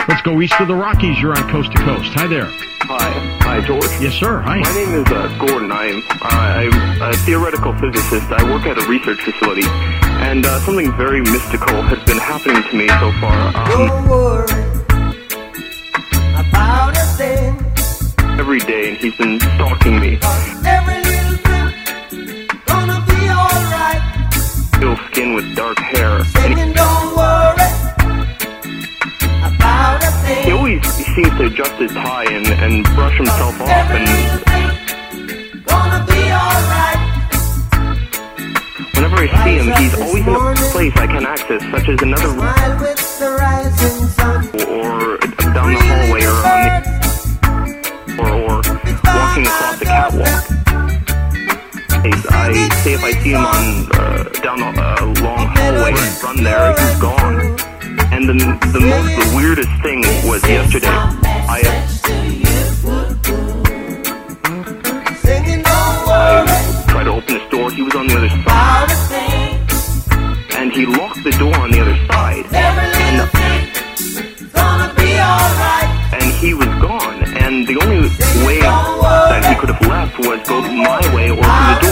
Let's go east of the Rockies. You're on Coast to Coast. Hi there. Hi, George. Yes, sir. Hi. My name is Gordon. I'm a theoretical physicist. I work at a research facility, and something very mystical has been happening to me so far. Don't worry about a thing. Every day, and he's been stalking me. Every little thing gonna be alright. Pale skin with dark hair. Singing, don't worry about a thing. He always seems to adjust his tie and brush himself off. Every And little thing gonna be alright. whenever I see him, he's always in a place I can access, such as another room Smile with the rising sun. or down the hallway or or walking across the catwalk. I say if I see him on down a long hallway from there, he's gone. And the weirdest thing was yesterday. I tried to open his door. He was on the other side, and he locked the door on the other side. And he was gone. And the only way that he could have left was go my way or through the door.